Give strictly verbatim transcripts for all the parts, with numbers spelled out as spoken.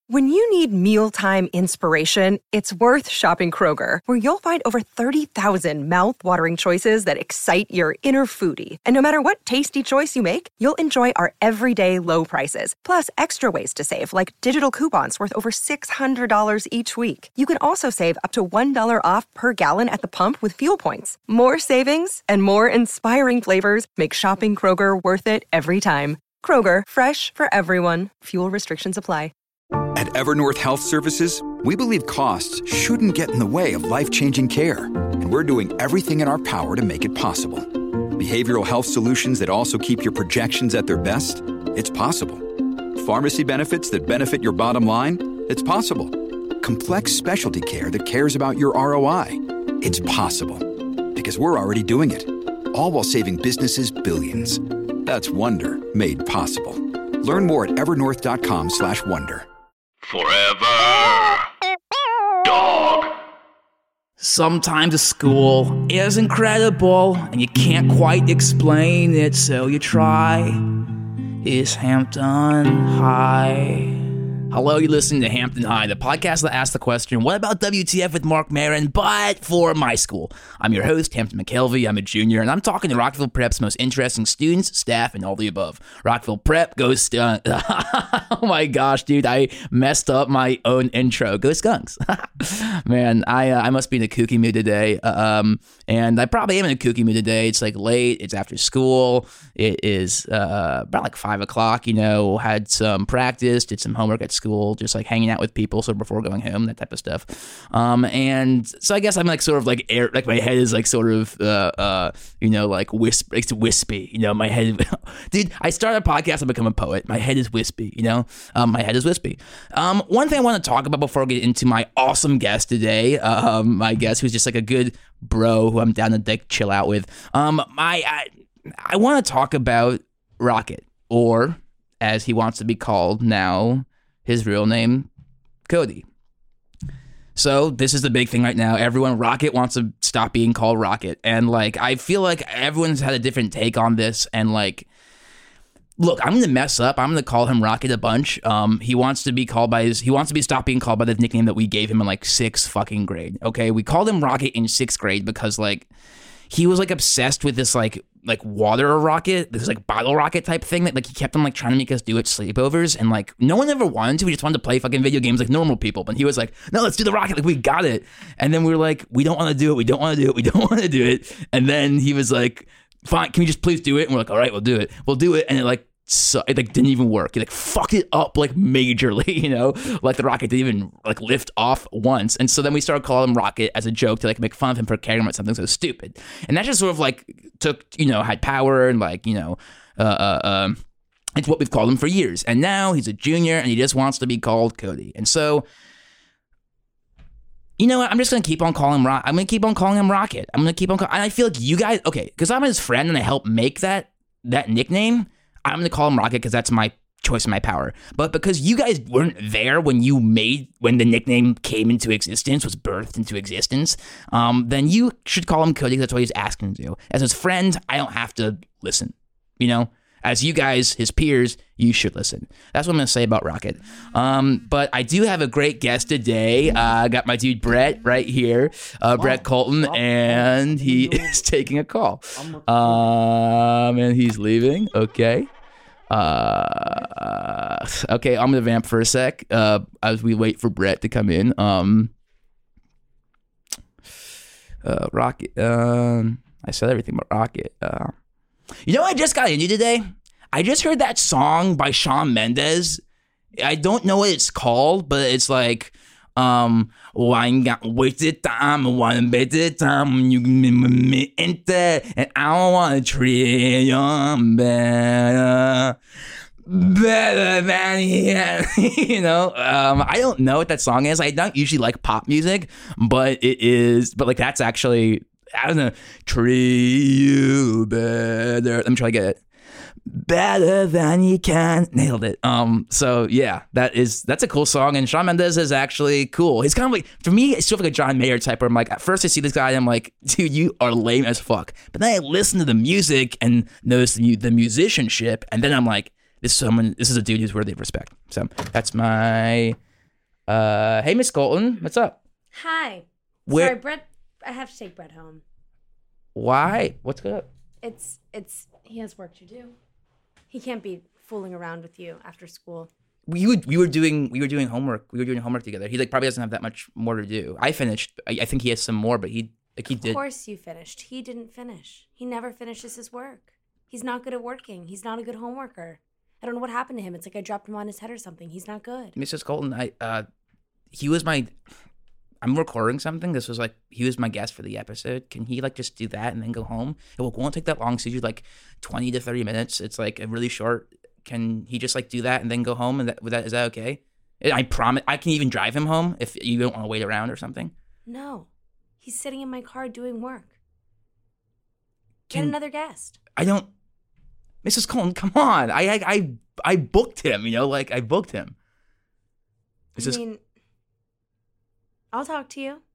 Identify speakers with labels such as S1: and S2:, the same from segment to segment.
S1: When you need mealtime inspiration, it's worth shopping Kroger, where you'll find over thirty thousand mouth-watering choices that excite your inner foodie. And no matter what tasty choice you make, you'll enjoy our everyday low prices, plus extra ways to save, like digital coupons worth over six hundred dollars each week. You can also save up to one dollar off per gallon at the pump with fuel points. More savings and more inspiring flavors make shopping Kroger worth it every time. Kroger, fresh for everyone. Fuel restrictions apply.
S2: At Evernorth Health Services, we believe costs shouldn't get in the way of life-changing care, and we're doing everything in our power to make it possible. Behavioral health solutions that also keep your projections at their best? It's possible. Pharmacy benefits that benefit your bottom line? It's possible. Complex specialty care that cares about your R O I? It's possible. Because we're already doing it. All while saving businesses billions. That's Wonder made possible. Learn more at evernorth.com slash wonder.
S3: Forever Dog.
S4: Sometimes school is incredible and you can't quite explain it, so you try. Is Hampton High? Hello, you're listening to Hampton High, the podcast that asks the question, what about W T F with Mark Maron, but for my school? I'm your host, Hampton McKelvey. I'm a junior, and I'm talking to Rockville Prep's most interesting students, staff, and all the above. Rockville Prep, go Skunks. Oh my gosh, dude, I messed up my own intro. Go Skunks. Man, I uh, I must be in a kooky mood today, um, and I probably am in a kooky mood today. It's like late, it's after school, it is uh, about like five o'clock, you know, had some practice, did some homework at school, just like hanging out with people sort of before going home, that type of stuff. Um, and so I guess I'm like sort of like air, like my head is like sort of, uh, uh, you know, like wisp, it's wispy, you know, my head, dude, I started a podcast, I become a poet. My head is wispy, you know, um, my head is wispy. Um, one thing I want to talk about before I get into my awesome guest today, um, my guest who's just like a good bro who I'm down to like chill out with. Um, my, I, I want to talk about Rocket, or as he wants to be called now, his real name, Cody. So this is the big thing right now. Everyone, Rocket wants to stop being called Rocket. And like, I feel like everyone's had a different take on this. And like, look, I'm going to mess up. I'm going to call him Rocket a bunch. Um, he wants to be called by his, he wants to be stopped being called by the nickname that we gave him in like sixth fucking grade. Okay. We called him Rocket in sixth grade because like, he was like obsessed with this like like water rocket, this like bottle rocket type thing that like he kept on like trying to make us do at sleepovers, and like no one ever wanted to. We just wanted to play fucking video games like normal people. But he was like, no, let's do the rocket, like we got it. And then we were like, we don't want to do it, we don't want to do it, we don't want to do it. And then he was like, fine, can we just please do it? And we're like, all right, we'll do it, we'll do it. And it like so it like didn't even work. It like fucked it up like majorly, you know, like the rocket didn't even like lift off once. And so then we started calling him Rocket as a joke to like make fun of him for caring about something so stupid. And that just sort of like took, you know, had power and like, you know, uh, uh, um, it's what we've called him for years. And now he's a junior and he just wants to be called Cody. And so, you know what? I'm just going to keep on calling him Rocket. I'm going to keep on calling him Rocket. I'm going to keep on calling, and I feel like you guys, okay, because I'm his friend and I helped make that, that nickname, I'm going to call him Rocket because that's my choice and my power. But because you guys weren't there when you made, when the nickname came into existence, was birthed into existence, um, then you should call him Cody because that's what he's asking to do. As his friend, I don't have to listen, you know? As you guys, his peers, you should listen. That's what I'm going to say about Rocket. Um, but I do have a great guest today. Uh, I got my dude Brett right here, uh, Brett Colton, and he is taking a call. Um, and he's leaving. Okay. Uh, okay, I'm going to vamp for a sec uh, as we wait for Brett to come in. Um, uh, Rocket. Um, I said everything but Rocket. Uh, You know what I just got into today? I just heard that song by Shawn Mendes. I don't know what it's called, but it's like, um, one got wasted time, one better time, you me enter, and I don't want to treat you better, better than you know. Um, I don't know what that song is. I don't usually like pop music, but it is, but like that's actually, I don't know, treat you better. Let me try to get it. Better than you can. Nailed it. Um. So yeah, that is that's a cool song, and Shawn Mendes is actually cool. He's kind of like, for me, it's sort of like a John Mayer type. Where I'm like, at first I see this guy, and I'm like, dude, you are lame as fuck. But then I listen to the music and notice the, the musicianship, and then I'm like, this is someone. This is a dude who's worthy of respect. So that's my Uh, hey, Miss Colton, what's up?
S5: Hi.
S4: Where-
S5: Sorry, Brett. I have to take Brett home.
S4: Why? What's good?
S5: It's it's he has work to do. He can't be fooling around with you after school.
S4: We would, we were doing we were doing homework. We were doing homework together. He like probably doesn't have that much more to do. I finished. I, I think he has some more, but he like he did.
S5: Of course you finished. He didn't finish. He never finishes his work. He's not good at working. He's not a good homeworker. I don't know what happened to him. It's like I dropped him on his head or something. He's not good.
S4: Missus Colton, I uh, he was my. I'm recording something. This was like he was my guest for the episode. Can he like just do that and then go home? It won't take that long. It's usually like twenty to thirty minutes. It's like a really short. Can he just like do that and then go home? And that, with that is that okay? I promise. I can even drive him home if you don't want to wait around or something.
S5: No, he's sitting in my car doing work.
S4: Can,
S5: Get another guest.
S4: I don't. Missus Colton, come on. I I I, I booked him. You know, like I booked him. Is
S5: I
S4: this,
S5: mean, I'll talk to you.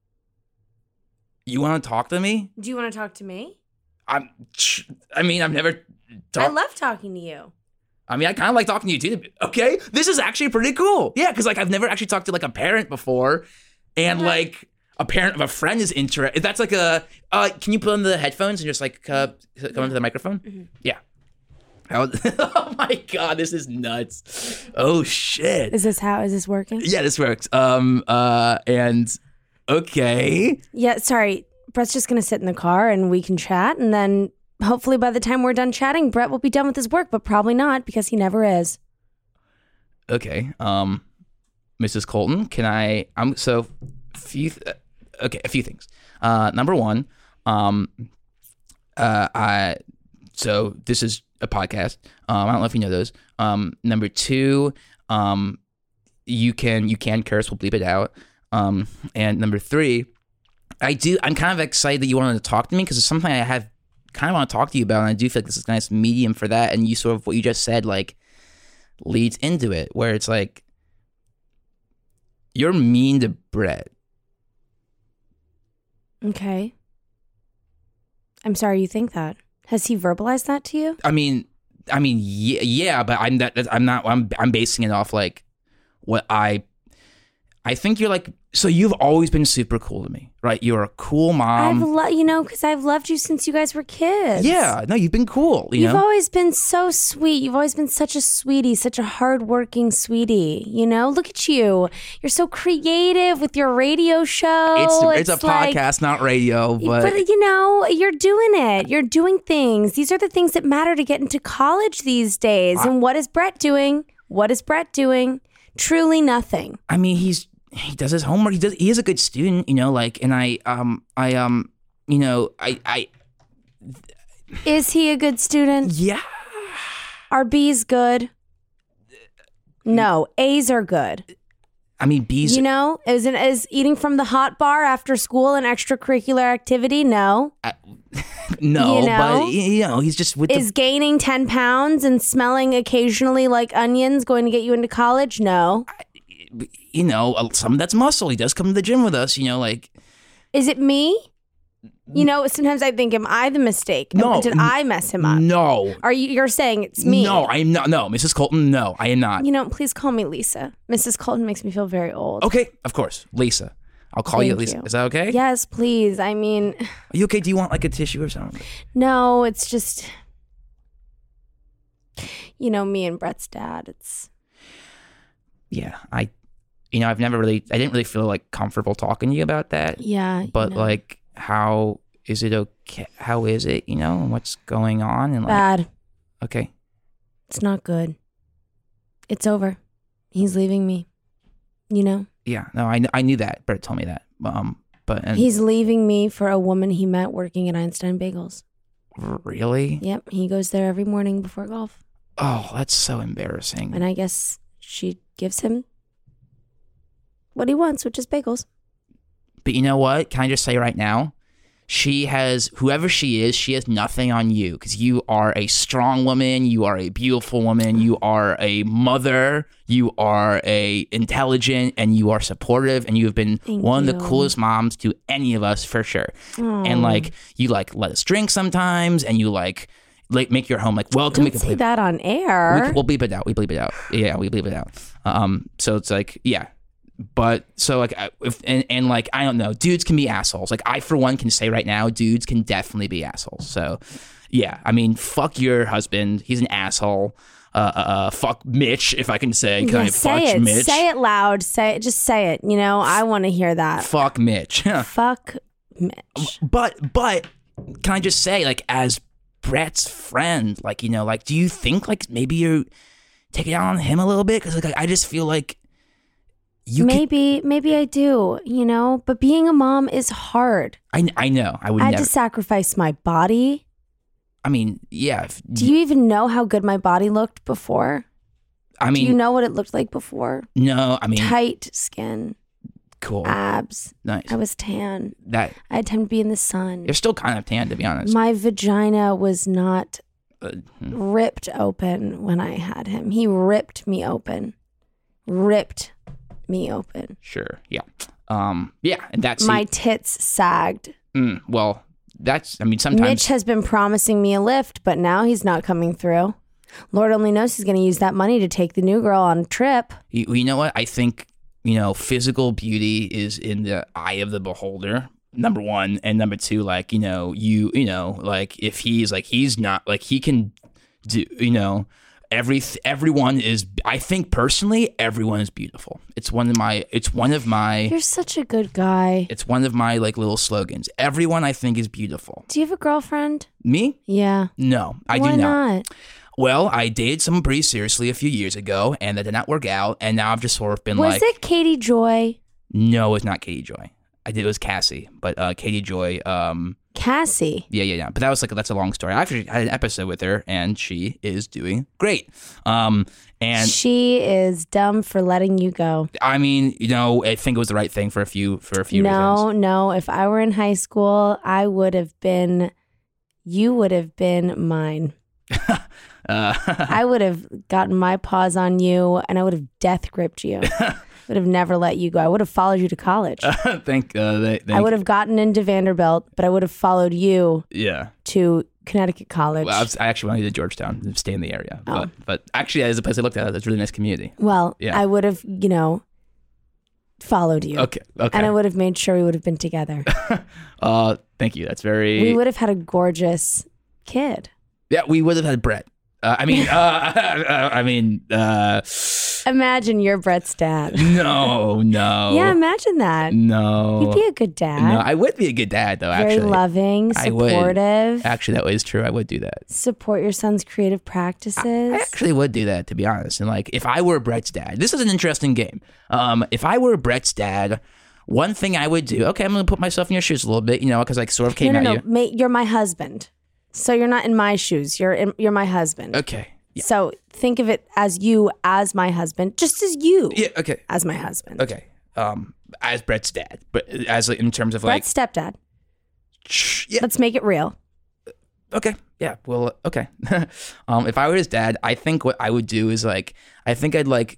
S4: you want to talk to me?
S5: Do you want to talk to me?
S4: I'm. I mean, I've never.
S5: I
S4: Talk,
S5: love talking to you.
S4: I mean, I kind of like talking to you too. Okay, this is actually pretty cool. Yeah, because like I've never actually talked to like a parent before, and
S5: What?
S4: like a parent of a friend is interested. That's like a. Uh, can you put on the headphones and just like uh, come into the microphone?
S5: Mm-hmm.
S4: Yeah. How- oh my god, this is nuts. Oh shit.
S5: Is this how? Is this working?
S4: Yeah, this works. Um. Uh. And okay.
S5: Yeah, sorry. Brett's just going to sit in the car and we can chat. And then hopefully by the time we're done chatting, Brett will be done with his work, but probably not because he never is.
S4: Okay. Um. Missus Colton, can I? I'm so few. Th- okay, a few things. Uh. Number one. Um. Uh. I. So this is a podcast. Um. I don't know if you know those. Um. Number two. Um. You can you can curse. We'll bleep it out. Um. And number three. I do. I'm kind of excited that you wanted to talk to me because it's something I have kind of want to talk to you about, and I do feel like this is a nice medium for that. And you sort of what you just said like leads into it, where it's like you're mean to Brett.
S5: Okay. I'm sorry you think that. Has he verbalized that to you?
S4: I mean, I mean, yeah, yeah but I'm that. I'm not. I'm. I'm basing it off like what I. I think you're like. So you've always been super cool to me, right? You're a cool mom.
S5: I've lo- you know, because I've loved you since you guys were kids.
S4: Yeah, no, you've been cool. You
S5: You've
S4: know,
S5: always been so sweet. You've always been such a sweetie, such a hardworking sweetie. You know, look at you. You're so creative with your radio show.
S4: it's it's, a
S5: like-
S4: podcast, not radio, but,
S5: But you know, you're doing it. You're doing things. These are the things that matter to get into college these days.
S4: I-
S5: and what is Brett doing? What is Brett doing? Truly nothing.
S4: I mean, he's he does his homework. He does. He is a good student, you know. Like, and I, um, I, um, you know, I, I,
S5: Is he a good student?
S4: yeah.
S5: Are B's good? No, A's are good.
S4: I mean, bees.
S5: You know, is it is eating from the hot bar after school an extracurricular activity? No.
S4: no,
S5: you know?
S4: but you know, he's just with
S5: Is
S4: the.
S5: gaining ten pounds and smelling occasionally like onions going to get you into college? No.
S4: You know, some of that's muscle. He does come to the gym with us. You know, like.
S5: Is it me? You know, sometimes I think, am I the mistake?
S4: No,
S5: Did I mess him up?
S4: No.
S5: Are you? You're saying it's me?
S4: No, I am not. No, Missus Colton. No, I am not.
S5: You know, please call me Lisa. Missus Colton makes me feel very old.
S4: Okay, of course, Lisa. I'll call you
S5: Thank
S4: Lisa.
S5: you.
S4: Is that okay?
S5: Yes, please. I mean,
S4: Are you okay? Do you want like a tissue or something?
S5: no, it's just, you know, me and Brett's dad. It's
S4: Yeah, I. You know, I've never really. I didn't really feel like comfortable talking to you about that.
S5: yeah.
S4: But
S5: you know,
S4: like, how is it okay? How is it? You know, and what's going on? And like,
S5: bad.
S4: okay,
S5: It's not good. It's over. He's leaving me. You know,
S4: yeah, no, I, I knew that. Brett told me that. Um, but and
S5: he's leaving me for a woman he met working at Einstein Bagels.
S4: really,
S5: Yep, he goes there every morning before golf,
S4: oh, that's so embarrassing.
S5: and I guess she gives him what he wants, which is bagels.
S4: But you know what? Can I just say right now? She has, whoever she is, she has nothing on you because you are a strong woman. You are a beautiful woman. You are a mother. You are a intelligent and you are supportive. And you have been
S5: Thank
S4: one of
S5: you.
S4: the coolest moms to any of us for sure.
S5: Aw.
S4: And like, you like let us drink sometimes and you like, like make your home like welcome.
S5: Don't say that on air.
S4: We, we'll bleep it out. We bleep it out. Yeah, we bleep it out. Um, so it's like, yeah. but so like, I- if and, and like I don't know, dudes can be assholes. Like I for one can say right now, dudes can definitely be assholes. So yeah, I mean, fuck your husband. He's an asshole. Uh, uh, uh fuck Mitch, if I can say. Can
S5: Yeah,
S4: I
S5: say
S4: fuck
S5: it.
S4: Mitch?
S5: Say it loud. Say it. Just say it. You know, I want to hear that.
S4: Fuck Mitch.
S5: Fuck Mitch.
S4: But but can I just say, like, as Brett's friend, like, you know, like, do you think like maybe you're taking out on him a little bit? Because like I just feel like you could,
S5: Maybe, maybe I do. You know, but being a mom is hard.
S4: I I know I would
S5: I had
S4: never.
S5: to sacrifice my body.
S4: I mean, yeah. If,
S5: Do you even know how good my body looked before?
S4: I mean,
S5: Do you know what it looked like before?
S4: no. I mean,
S5: Tight skin,
S4: cool,
S5: abs.
S4: nice.
S5: I was tan.
S4: That
S5: I had time to be in the sun.
S4: you're still kind of tan, to be honest.
S5: My vagina was not
S4: Uh, hmm.
S5: ripped open when I had him. He ripped me open. Ripped me open.
S4: Sure, yeah, um, yeah, and that's
S5: My tits sagged.
S4: mm, well. That's I mean, sometimes
S5: Mitch has been promising me a lift, but now he's not coming through. Lord only knows he's going to use that money to take the new girl on a trip.
S4: you, you know what I think. You know, physical beauty is in the eye of the beholder. Number one, and number two, like you know, you you know, like if he's like he's not like he can do. You know, every everyone is. I think personally, everyone is beautiful. It's one of my. It's one of my.
S5: You're such a good guy.
S4: It's one of my like little slogans. Everyone I think is beautiful.
S5: Do you have a girlfriend?
S4: Me?
S5: Yeah.
S4: No, I
S5: Why
S4: do not.
S5: not?
S4: Well, I dated someone pretty seriously a few years ago, and that did not work out. And now I've just sort of been
S5: Was
S4: like,
S5: it Katie Joy?
S4: no, it's not Katie Joy. I did it was Cassie, but uh, Katie Joy. Um,
S5: Cassie.
S4: yeah, yeah, yeah. But that was like that's a long story. I actually had an episode with her, and she is doing great. Um, and
S5: She is dumb for letting you go.
S4: I mean, you know, I think it was the right thing for a few for a few
S5: No,
S4: reasons.
S5: no. If I were in high school, I would have been, you would have been mine.
S4: Uh,
S5: I would have gotten my paws on you and I would have death gripped you. Would have never let you go. I would have followed you to college.
S4: thank, uh, they, thank
S5: I would have gotten into Vanderbilt, but I would have followed you
S4: yeah.
S5: to Connecticut College.
S4: Well, I, was, I actually wanted to Georgetown and stay in the area,
S5: Oh.
S4: but but actually, as a place I looked at, it's a really nice community.
S5: Well,
S4: Yeah.
S5: I would have, you know, followed you.
S4: Okay, okay.
S5: And I would have made sure we would have been together.
S4: uh, thank you. That's very.
S5: We would have had a gorgeous kid.
S4: Yeah, we would have had Brett. Uh, I mean, uh, I mean, uh,
S5: Imagine you're Brett's dad.
S4: no, no.
S5: Yeah, imagine that.
S4: No.
S5: You'd be a good dad.
S4: No, I would be a good dad, though,
S5: Very
S4: actually.
S5: loving,
S4: I would.
S5: supportive.
S4: Actually, that was true. I would do that.
S5: Support your son's creative practices.
S4: I actually would do that, to be honest. And like, if I were Brett's dad, this is an interesting game. Um, if I were Brett's dad, one thing I would do. Okay, I'm gonna put myself in your shoes a little bit, you know, because I sort of came
S5: no, no,
S4: at
S5: no.
S4: you.
S5: Mate, you're my husband. So you're not in my shoes. You're in, you're my husband.
S4: Okay. Yeah.
S5: So think of it as you as my husband, just as you
S4: Yeah. Okay.
S5: as my husband.
S4: Okay. Um, as Brett's dad, but as in terms of like,
S5: Brett's stepdad.
S4: shh, yeah.
S5: Let's make it real.
S4: Okay. Yeah. Well, okay. um, if I were his dad, I think what I would do is like, I think I'd like,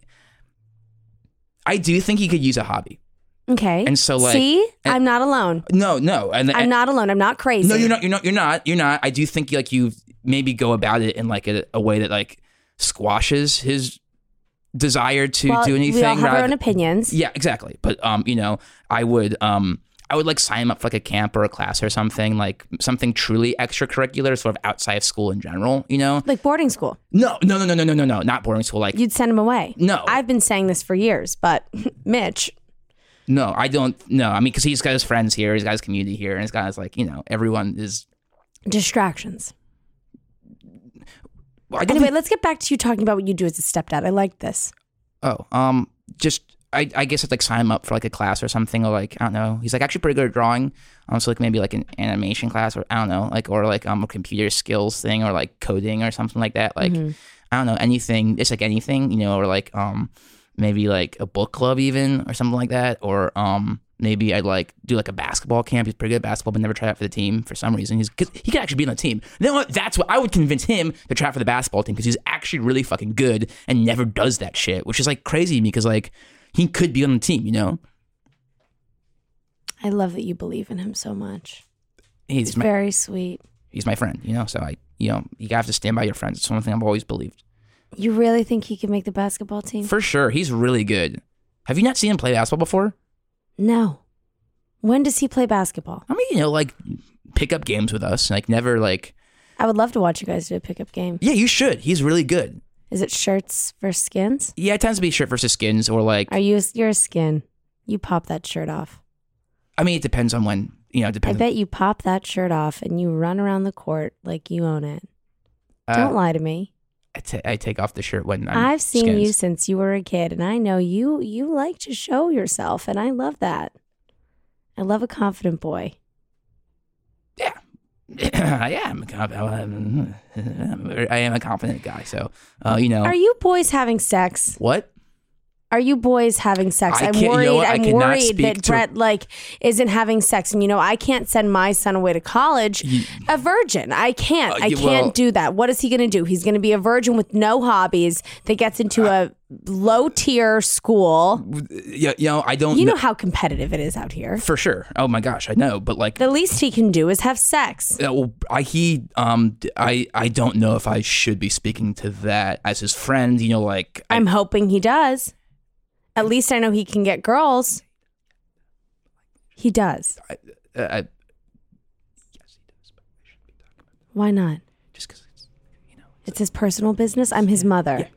S4: I do think he could use a hobby.
S5: Okay.
S4: And so, like-
S5: see,
S4: and-
S5: I'm not alone.
S4: No, no. And,
S5: I'm
S4: and-
S5: not alone. I'm not crazy.
S4: No, you're not. You're not. You're not. You're not. I do think like you maybe go about it in like a, a way that like squashes his desire to
S5: Well,
S4: do anything.
S5: we all have our
S4: rather-
S5: own opinions.
S4: Yeah, exactly. But um, you know, I would um, I would like sign him up for like a camp or a class or something, like something truly extracurricular, sort of outside of school in general. You know?
S5: Like boarding school.
S4: No, no, no, no, no, no, no, no, not boarding school. Like
S5: You'd send him away.
S4: No.
S5: I've been saying this for years, but Mitch,
S4: no, I don't. No, I mean, because he's got his friends here, he's got his community here, and he's got his like you know everyone is.
S5: distractions.
S4: Well, I don't
S5: Anyway,
S4: think-
S5: let's get back to you talking about what you do as a stepdad. I like this.
S4: Oh, um, just I, I guess I'd like sign him up for like a class or something, or like I don't know. He's like actually pretty good at drawing. Um, so like maybe like an animation class, or I don't know, like or like um a computer skills thing, or like coding or something like that. Like I don't know, anything. It's like anything, you know, or like um maybe like a book club even, or something like that, or um maybe I'd like do like a basketball camp. He's pretty good at basketball, but never tried out for the team for some reason. He's cause he could actually be on the team. You know what? That's what I would convince him to try out for the basketball team because he's actually really fucking good and never does that shit, which is like crazy to me because like he could be on the team, you know?
S5: I love that you believe in him so much.
S4: He's
S5: It's
S4: my
S5: very sweet.
S4: he's my friend, you know. So I, you know, you have to stand by your friends. It's one thing I've always believed.
S5: You really think he could make the basketball team?
S4: For sure, he's really good. Have you not seen him play basketball before?
S5: No. When does he play basketball?
S4: I mean, you know, like pickup games with us. Like never like.
S5: I would love to watch you guys do a pickup game.
S4: Yeah, you should. He's really good.
S5: Is it shirts versus skins?
S4: Yeah, it tends to be shirt versus skins or like.
S5: Are you? You're a skin. You pop that shirt off.
S4: I mean, it depends on when. You know, it depends.
S5: I bet you pop that shirt off and you run around the court like you own it.
S4: Uh,
S5: Don't lie to me.
S4: I, t- I take off the shirt when I'm
S5: I've seen
S4: skins.
S5: you since you were a kid, and I know you. You like to show yourself, and I love that. I love a confident boy.
S4: Yeah. I am. a conf- I am a confident guy. So, uh, you know.
S5: Are you boys having sex?
S4: What?
S5: Are you boys having sex?
S4: I
S5: I'm
S4: can't- you know
S5: worried.
S4: what? I
S5: I'm
S4: cannot
S5: worried
S4: speak
S5: that
S4: to-
S5: Brett like isn't having sex, and you know I can't send my son away to college
S4: You-
S5: a virgin. I can't.
S4: Uh,
S5: I
S4: you-
S5: can't
S4: well-
S5: do that. What is he going to do? He's going to be a virgin with no hobbies that gets into a low tier school.
S4: Yeah, you know, I don't.
S5: You know
S4: kn-
S5: how competitive it is out here.
S4: for sure. Oh my gosh, I know. But like,
S5: The least he can do is have sex.
S4: uh, well, I he um I I don't know if I should be speaking to that as his friend. You know, like I,
S5: I'm hoping he does. At least I know he can get girls. He does.
S4: I, I, yes, he does. But I shouldn't be talking about it
S5: Why not?
S4: just because it's you know.
S5: It's his personal business. I'm his mother.
S4: Yeah.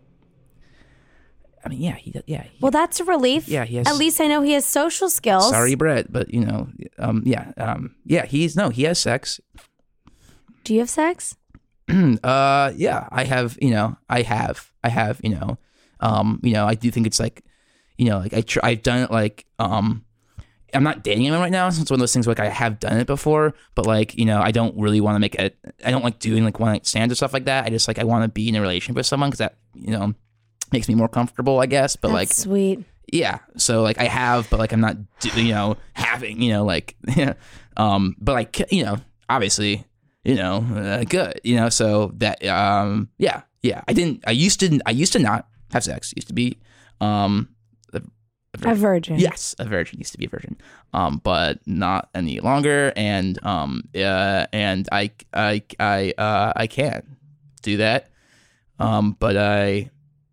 S4: I mean, yeah, he does. Yeah. He,
S5: Well, that's a relief.
S4: Yeah, he has-
S5: At least I know he has social skills.
S4: sorry, Brett, but you know, um, yeah, um, yeah, he's no, he has sex.
S5: Do you have sex?
S4: uh, yeah, I have. You know, I have. I have. You know, um, you know, I do think it's like, you know, like I tr- I've done it like um. I'm not dating him right now, so it's one of those things where, like I have done it before, but like, you know, I don't really want to make it. I don't like doing like one night stands or stuff like that. I just like I want to be in a relationship with someone because that, you know, makes me more comfortable, I guess. But
S5: That's
S4: like,
S5: sweet.
S4: yeah, so like I have, but like I'm not, do- you know, having, you know, like, um, but like, you know, obviously, you know, uh, good, you know, so that, um, yeah, yeah, I didn't, I used to, I used to not have sex, used to be, um.
S5: A virgin.
S4: Yes, a virgin. Used to be a virgin, um, but not any longer. And um, uh, and I, I, I, uh, I can do that. Um, but I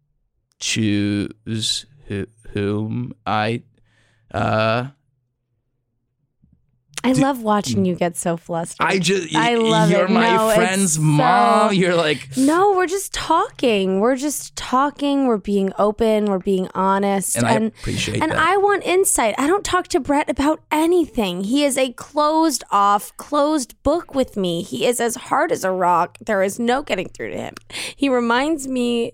S4: choose who, whom I, uh,
S5: I love watching you get so flustered.
S4: I just,
S5: I love
S4: you're
S5: it.
S4: my
S5: No, it's
S4: friend's
S5: so-
S4: mom. You're like,
S5: No, we're just talking. We're just talking. We're being open. We're being honest.
S4: and I appreciate
S5: and
S4: that.
S5: I want insight. I don't talk to Brett about anything. He is a closed off, closed book with me. He is as hard as a rock. There is no getting through to him. He reminds me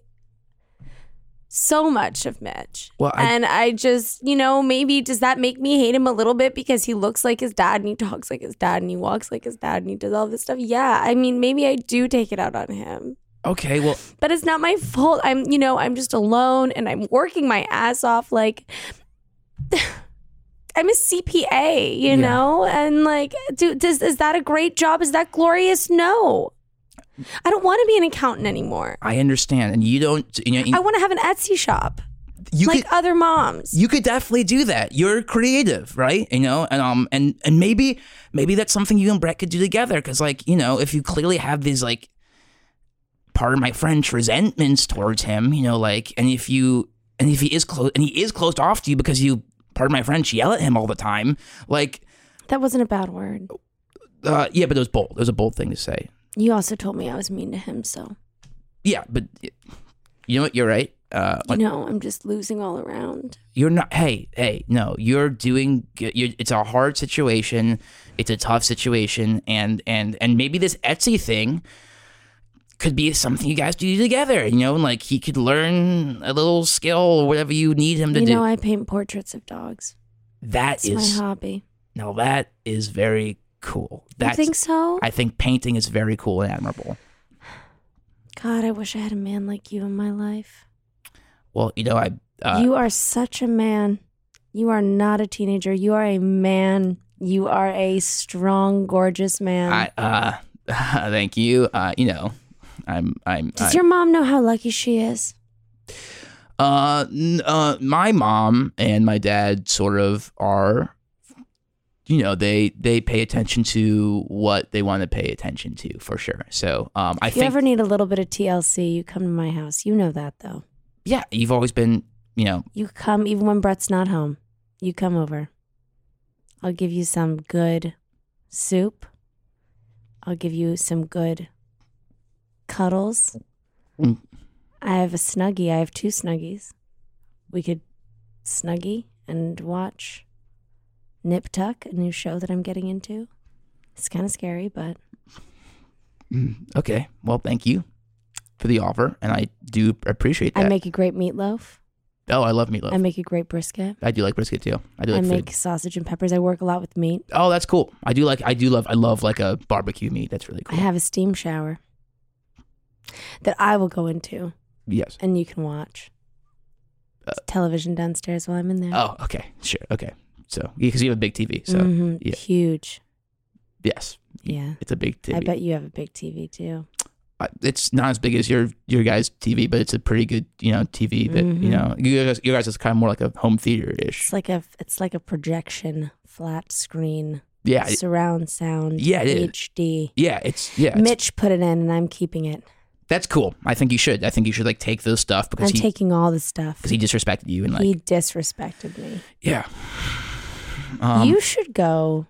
S5: so much of Mitch.
S4: Well, I-
S5: and I just, you know, maybe does that make me hate him a little bit because he looks like his dad and he talks like his dad and he walks like his dad and he does all this stuff? Yeah. I mean, maybe I do take it out on him.
S4: okay, well,
S5: But it's not my fault. I'm, you know, I'm just alone and I'm working my ass off. Like, I'm a C P A, you
S4: Yeah.
S5: know? And like, do, does, is that a great job? Is that glorious? No. I don't want to be an accountant anymore.
S4: I understand, and you don't, you know,
S5: I want to have an Etsy shop
S4: you
S5: like
S4: could,
S5: other moms.
S4: you could definitely do that. You're creative, right? You know, and um, and and maybe maybe that's something you and Brett could do together. Because, like, you know, if you clearly have these like, pardon my French, resentments towards him, you know, like, and if you and if he is close and he is closed off to you because you, pardon my French, yell at him all the time, like,
S5: That wasn't a bad word.
S4: uh, yeah, but it was bold. It was a bold thing to say.
S5: You also told me I was mean to him, so
S4: Yeah, but you know what? You're right. Uh,
S5: you know I'm just losing all around.
S4: You're not. Hey, hey, no. You're doing. good. You're, it's a hard situation. It's a tough situation, and and and maybe this Etsy thing could be something you guys do together. You know, like he could learn a little skill or whatever you need him to
S5: You
S4: do.
S5: know I paint portraits of dogs.
S4: That
S5: It's
S4: is
S5: my hobby.
S4: now that is very cool.
S5: You
S4: That's,
S5: think so?
S4: I think painting is very cool and admirable.
S5: God, I wish I had a man like you in my life.
S4: Well, you know, I. Uh,
S5: You are such a man. You are not a teenager. You are a man. You are a strong, gorgeous man.
S4: I. Uh, thank you. Uh, you know, I'm. I'm.
S5: Does
S4: I,
S5: your mom know how lucky she is?
S4: Uh, n- uh, my mom and my dad sort of are, you know, they they pay attention to what they want to pay attention to for sure. So, um, I
S5: If you
S4: think,
S5: ever need a little bit of T L C, you come to my house. You know that, though.
S4: yeah, you've always been you know,
S5: You come even when Brett's not home. You come over. I'll give you some good soup. I'll give you some good cuddles.
S4: Mm.
S5: I have a Snuggie. I have two Snuggies. We could Snuggie and watch Nip Tuck, a new show that I'm getting into. It's kind of scary, but...
S4: Okay. Well, thank you for the offer, and I do appreciate that.
S5: I make a great meatloaf.
S4: Oh, I love meatloaf.
S5: I make a great brisket.
S4: I do like brisket too. I do
S5: I
S4: like
S5: make
S4: food.
S5: sausage and peppers. I work a lot with meat.
S4: Oh, that's cool. I do like. I do love. I love like a barbecue meat. That's really
S5: I
S4: cool.
S5: have a steam shower that I will go into,
S4: Yes.
S5: and you can watch.
S4: Uh,
S5: Television downstairs while I'm in there.
S4: Oh, okay. Sure. Okay. So, because you have a big T V, so
S5: Mhm.
S4: yeah.
S5: Huge.
S4: Yes.
S5: Yeah.
S4: It's a big T V.
S5: I bet you have a big T V too.
S4: I- It's not as big as your your guys' T V, but it's a pretty good, you know, T V that
S5: Mhm.
S4: you know. You guys, you guys is kind of more like a home theater ish.
S5: It's like a it's like a projection, flat screen,
S4: Yeah. it-
S5: surround sound,
S4: Yeah, it is.
S5: H D.
S4: Yeah. It's yeah. It's,
S5: Mitch put it in, and I'm keeping it.
S4: that's cool. I think you should. I think you should like take those stuff because
S5: I'm
S4: he
S5: taking all the stuff.
S4: because he disrespected you and like
S5: He disrespected me.
S4: yeah. Um,
S5: you should go.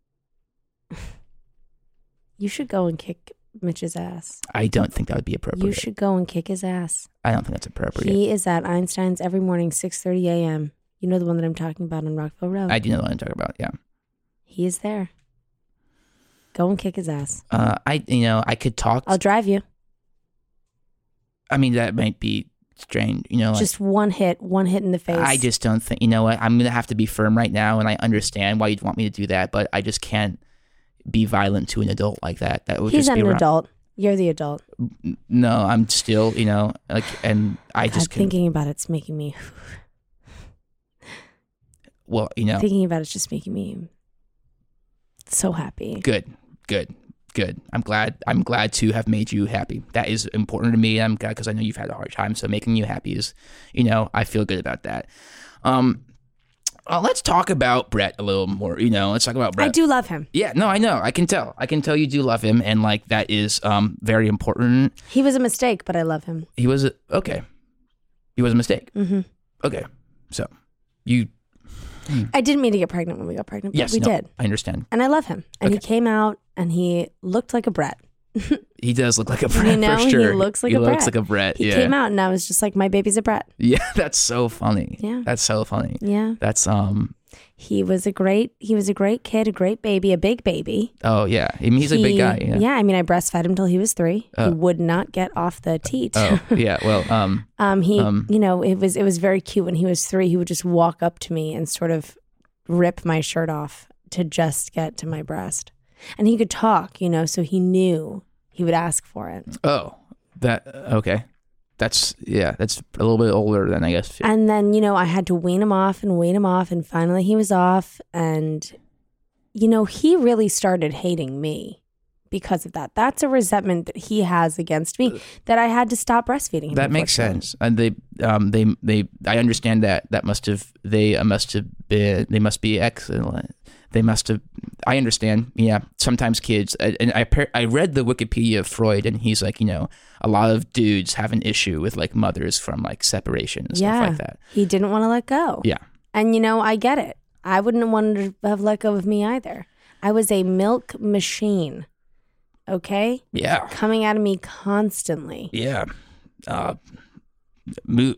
S5: You should go and kick Mitch's ass.
S4: I don't think that would be appropriate.
S5: You should go and kick his ass.
S4: I don't think that's appropriate.
S5: He is at Einstein's every morning, six thirty a.m. You know the one that I'm talking about on Rockville Road.
S4: I do know what I'm talking about. Yeah.
S5: He is there. Go and kick his ass.
S4: Uh, I you know I could talk.
S5: I'll drive you.
S4: I mean that might be strange. You know, like,
S5: Just one hit, one hit in the face.
S4: I just don't think. You know what? I'm gonna have to be firm right now, and I understand why you'd want me to do that, but I just can't be violent to an adult like that. That would
S5: He's
S4: just be
S5: an
S4: wrong.
S5: adult. You're the adult.
S4: No, I'm still. You know, like, and I
S5: God,
S4: just couldn't-
S5: thinking about it's making me.
S4: well, you know,
S5: Thinking about it's just making me so happy.
S4: good, good, good. I'm glad. I'm glad to have made you happy. That is important to me. I'm glad because I know you've had a hard time. So making you happy is, you know, I feel good about that. Um, uh, let's talk about Brett a little more. You know, let's talk about Brett.
S5: I do love him.
S4: Yeah, no, I know. I can tell. I can tell you do love him, and like that is um very important.
S5: He was a mistake, but I love him.
S4: He was a, okay. He was a mistake.
S5: Mm-hmm.
S4: Okay, so you
S5: I didn't mean to get pregnant when we got pregnant, but
S4: yes,
S5: we
S4: no,
S5: did.
S4: I understand.
S5: And I love him. And he
S4: Okay.
S5: came out and he looked like a Brett.
S4: He does look like a Brett
S5: You know,
S4: for
S5: he
S4: sure.
S5: looks like
S4: he
S5: a
S4: looks
S5: Brett.
S4: like a Brett.
S5: He
S4: yeah,
S5: came out and I was just like, my baby's a Brett.
S4: yeah. That's so funny.
S5: Yeah.
S4: that's so funny.
S5: Yeah.
S4: That's um.
S5: He was a great, he was a great kid, a great baby, a big baby.
S4: Oh yeah, I mean, he's a big
S5: He-
S4: guy. Yeah.
S5: I mean, I breastfed him till he was three.
S4: Oh.
S5: He would not get off the teat.
S4: Oh yeah. Well um.
S5: um, he,
S4: um,
S5: you know, it was it was very cute when he was three. He would just walk up to me and sort of rip my shirt off to just get to my breast, and he could talk, you know, so he knew he would ask for it.
S4: Oh, that okay. That's yeah. That's a little bit older than I guess.
S5: And then, you know, I had to wean him off and wean him off, and finally he was off. And, you know, he really started hating me because of that. That's a resentment that he has against me that I had to stop breastfeeding him.
S4: That makes
S5: unfortunately.
S4: sense. And they, um, they, they. I understand that. That must have. They uh, must have been. They must be excellent. They must have. I understand. Yeah. Sometimes kids. And I. I read the Wikipedia of Freud, and he's like, you know, a lot of dudes have an issue with like mothers from like separation and
S5: Yeah.
S4: stuff like that.
S5: He didn't want to let go.
S4: Yeah.
S5: And, you know, I get it. I wouldn't have wanted to have let go of me either. I was a milk machine. Okay?
S4: Yeah.
S5: Coming out of me constantly.
S4: Yeah. Uh, moo.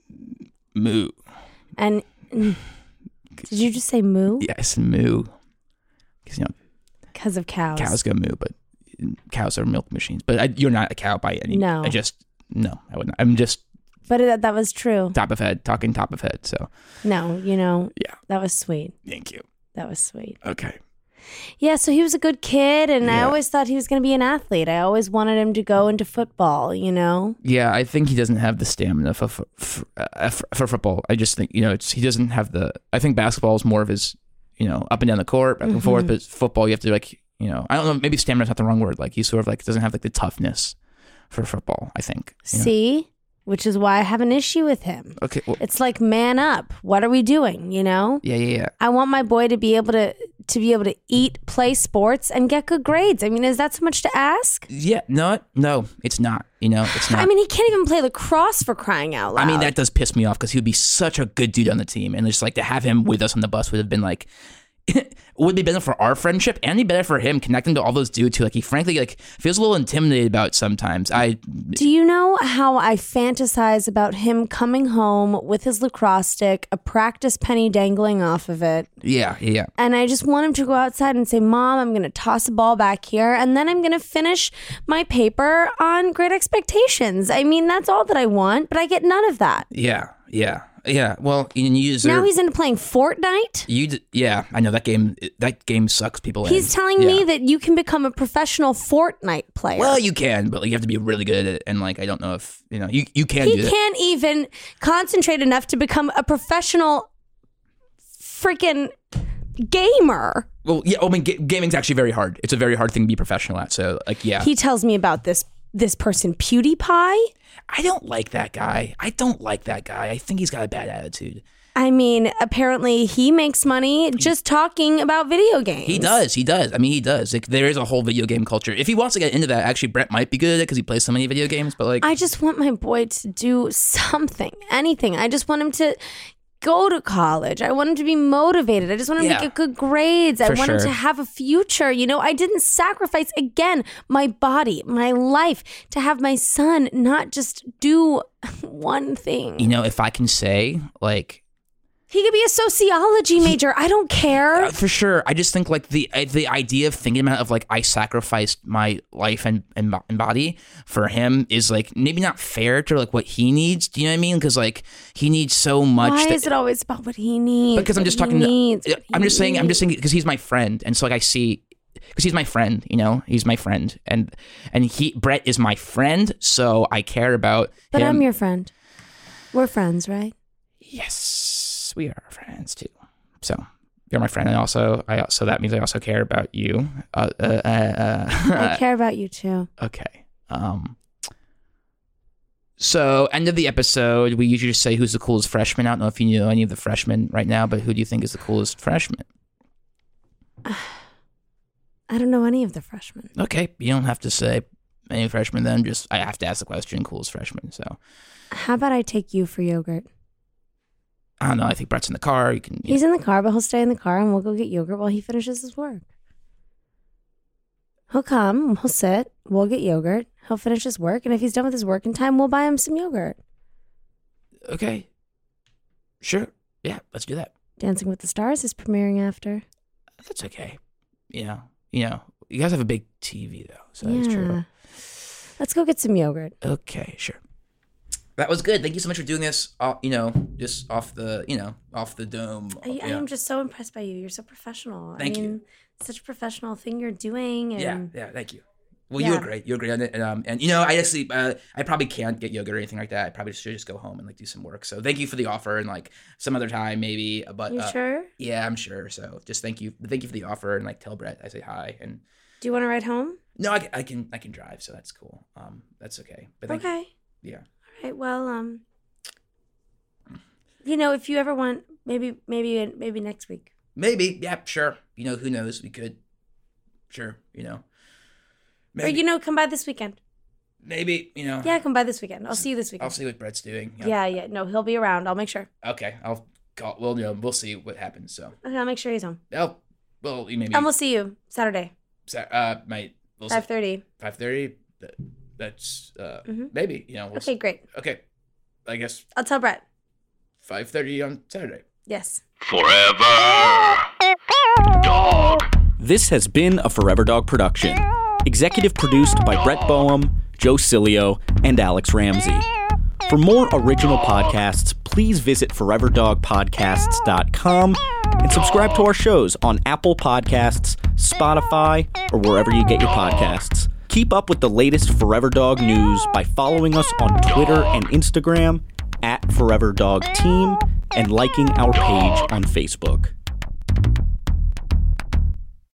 S4: Moo.
S5: And mm, did you just say moo?
S4: Yes, moo. Because you know
S5: Because of cows.
S4: cows go moo, but cows are milk machines. But I, you're not a cow by any.
S5: No.
S4: I just no. I wouldn't. I'm just
S5: But it, that was true.
S4: top of head, talking top of head. So
S5: No, you know,
S4: yeah.
S5: that was sweet.
S4: Thank you.
S5: That was sweet.
S4: Okay.
S5: Yeah, so he was a good kid, and I
S4: Yeah.
S5: always thought he was going to be an athlete. I always wanted him to go into football, you know?
S4: Yeah, I think he doesn't have the stamina for for, for, uh, for, for football. I just think you know it's, he doesn't have the. I think basketball is more of his, you know, up and down the court, back and forth.
S5: Mm-hmm.
S4: But football, you have to like, you know, I don't know. Maybe stamina's not the wrong word. Like he sort of like doesn't have like the toughness for football. I think. you know?
S5: See? Which is why I have an issue with him.
S4: Okay. Well,
S5: It's like, man up. What are we doing, you know?
S4: yeah, yeah, yeah.
S5: I want my boy to be able to to be able to eat, play sports, and get good grades. I mean, is that so much to ask?
S4: Yeah, no, no, it's not. You know, it's not.
S5: I mean, he can't even play lacrosse for crying out loud.
S4: I mean, that does piss me off because he would be such a good dude on the team. And just like to have him with us on the bus would have been like, would be better for our friendship and be better for him connecting to all those dudes who like he frankly like feels a little intimidated about sometimes. I
S5: Do you know how I fantasize about him coming home with his lacrosse stick, a practice penny dangling off of it?
S4: Yeah, yeah.
S5: And I just want him to go outside and say, Mom, I'm going to toss a ball back here, and then I'm going to finish my paper on Great Expectations. I mean, that's all that I want, but I get none of that.
S4: Yeah, yeah. Yeah, well, you, you deserve...
S5: Now he's into playing Fortnite?
S4: You, d- yeah, I know that game. That game sucks people in.
S5: He's telling
S4: yeah.
S5: me that you can become a professional Fortnite player.
S4: Well, you can, but like, you have to be really good at it. And like, I don't know if you know you you can.
S5: He
S4: do
S5: can't even concentrate enough to become a professional freaking gamer.
S4: Well, yeah, I mean, g- gaming's actually very hard. It's a very hard thing to be professional at. So, like, yeah.
S5: He tells me about this this person, PewDiePie.
S4: I don't like that guy. I don't like that guy. I think he's got a bad attitude.
S5: I mean, apparently he makes money just talking about video games.
S4: He does. He does. I mean, he does. Like, there is a whole video game culture. If he wants to get into that, actually, Brett might be good at it because he plays so many video games. But like,
S5: I just want my boy to do something, anything. I just want him to go to college. I want him to be motivated. I just want him
S4: yeah,
S5: to get good grades. I
S4: for
S5: want
S4: sure.
S5: him to have a future. You know, I didn't sacrifice, again, my body, my life to have my son not just do one thing.
S4: You know, if I can say, like,
S5: he could be a sociology major. I don't care.
S4: Uh, for sure. I just think like the uh, the idea of thinking about it, of like I sacrificed my life and, and and body for him is like maybe not fair to like what he needs. Do you know what I mean? Because like he needs so much.
S5: Why
S4: that,
S5: is it always about what he needs?
S4: Because I'm just talking.
S5: Needs,
S4: to, I'm just saying. Needs. I'm just saying because he's my friend, and so like I see. Because he's my friend, you know, he's my friend, and and he Brett is my friend, so I care about.
S5: But
S4: him.
S5: I'm your friend. We're friends, right?
S4: Yes, we are friends too. So you're my friend, and also I so that means I also care about you. Uh, uh, uh,
S5: I care about you too.
S4: Okay. Um. So end of the episode, we usually just say who's the coolest freshman. I don't know if you know any of the freshmen right now, but who do you think is the coolest freshman?
S5: I don't know any of the freshmen.
S4: Okay, you don't have to say any freshmen then. Just I have to ask the question, coolest freshman. So,
S5: how about I take you for yogurt?
S4: I don't know. I think Brett's in the car. You can. You
S5: He's
S4: know.
S5: in the car, but he'll stay in the car, and we'll go get yogurt while he finishes his work. He'll come. We'll sit. We'll get yogurt. He'll finish his work, and if he's done with his work in time, we'll buy him some yogurt.
S4: Okay. Sure. Yeah. Let's do that.
S5: Dancing with the Stars is premiering after.
S4: That's okay. You know. You know, you guys have a big T V, though, so
S5: yeah.
S4: that's true.
S5: Let's go get some yogurt.
S4: Okay, sure. That was good. Thank you so much for doing this, uh, you know, just off the, you know, off the dome.
S5: I,
S4: yeah.
S5: I am just so impressed by you. You're so professional.
S4: Thank
S5: I mean,
S4: you.
S5: Such a professional thing you're doing. And
S4: Yeah, yeah, thank you. Well,
S5: yeah.
S4: you were great. You were great on it. And, um, and you know, I actually, uh, I probably can't get yogurt or anything like that. I probably should just go home and like do some work. So thank you for the offer, and like some other time maybe. But
S5: You
S4: uh,
S5: sure?
S4: Yeah, I'm sure. So just thank you, thank you for the offer, and like tell Brett I say hi. And
S5: Do you want to ride home?
S4: no, I, I can, I can drive, so that's cool. Um, that's okay. But thank
S5: Okay.
S4: You. Yeah.
S5: All right. Well, um, you know, if you ever want, maybe, maybe, maybe next week.
S4: Maybe. Yeah. Sure. You know, who knows? We could. Sure. You know.
S5: Maybe. Or you know, come by this weekend.
S4: Maybe. You know.
S5: Yeah, come by this weekend. I'll see you this weekend.
S4: I'll see what Brett's doing.
S5: Yeah, yeah. yeah. No, he'll be around. I'll make sure.
S4: Okay. I'll call. Well, you know, we'll see what happens. So.
S5: Okay, I'll make sure he's home.
S4: Oh. Well, you maybe.
S5: And we'll see you Saturday.
S4: Uh, might. We'll
S5: Five thirty.
S4: Five thirty. That's uh,
S5: mm-hmm.
S4: maybe. You know. We'll
S5: okay,
S4: see.
S5: great.
S4: Okay. I guess.
S5: I'll tell Brett.
S4: Five thirty on Saturday.
S5: Yes.
S3: Forever Dog.
S6: This has been a Forever Dog production. Executive produced by Brett Boehm, Joe Cilio, and Alex Ramsey. For more original podcasts, please visit forever dog podcasts dot com and subscribe to our shows on Apple Podcasts, Spotify, or wherever you get your podcasts. Keep up with the latest Forever Dog news by following us on Twitter and Instagram at Forever Dog Team and liking our page on Facebook.